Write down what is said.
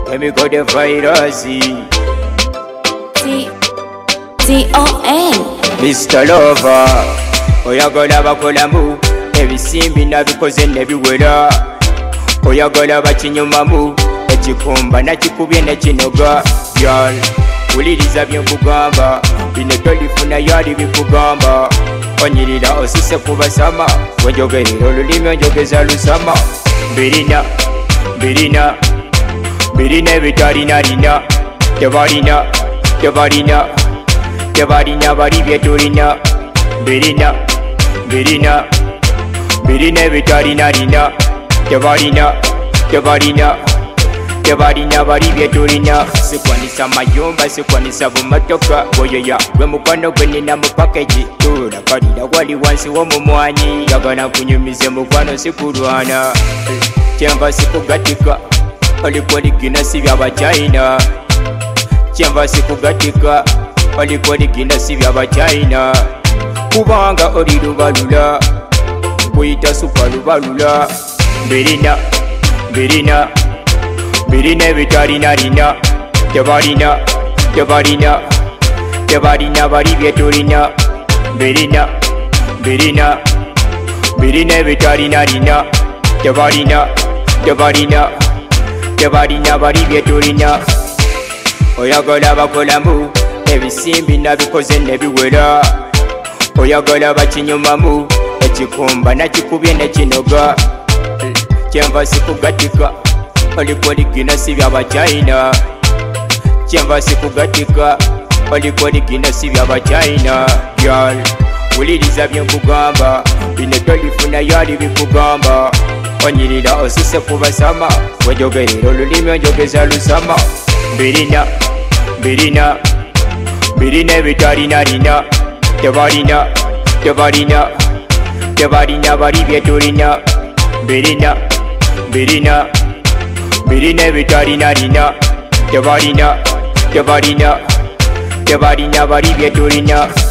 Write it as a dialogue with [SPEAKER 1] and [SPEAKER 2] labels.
[SPEAKER 1] Let me go the virus.
[SPEAKER 2] T-O-N
[SPEAKER 1] Mr. Lover, oyagala bakolamu ebisimbi nabikoze nebiwera, oyagala bakinyumamu ekikumba nakikubye nekinoga. Girl, wuliriza byenkugamba, bino tolifuna yali bikugamba. Onyirira osise kubasama, wenjogerera olulimi onjogeza lusama. Birina ebitalinalina, tebalina bali byetulina. Birina ebitalinalina, tebalina bali byetulina. Sikwanisa mayumba, sikwanisa bumotoka, boyoya gwe mukwano gwe nina mu package. Tula kalira wali wansi w'omumwanyi, yagala kunyumize mukwano sikulwana. Kyenva sikugatika, olikoligina si by'abachina. Kyenva sikugatika, olikoligina si by'abachina. Kubanga oli lubalula, kuyita supa lubalula. Birina ebitalinalina, tebalina bali byetulina. Birina ebitalinalina, tebalina bali byetulina. Oyagala bakolamu ebisimbi nabikoze nebiwera, oyagala bakinyumamu ekikumba nakikubye nekinoga. Kyenva sikugatika, olikoligina si by'abachina. Kyenva sikugatika, olikoligina si by'abachina. Girl, wuliriza byenkugamba, bino tolifuna yali bikugamba. Onyirira osise kubasama, wenjogerera olulimi onjogeza lusama. Birina ebitalinalina, tebalina bali byetulina. Birina ebitalinalina, tebalina bali byetulina.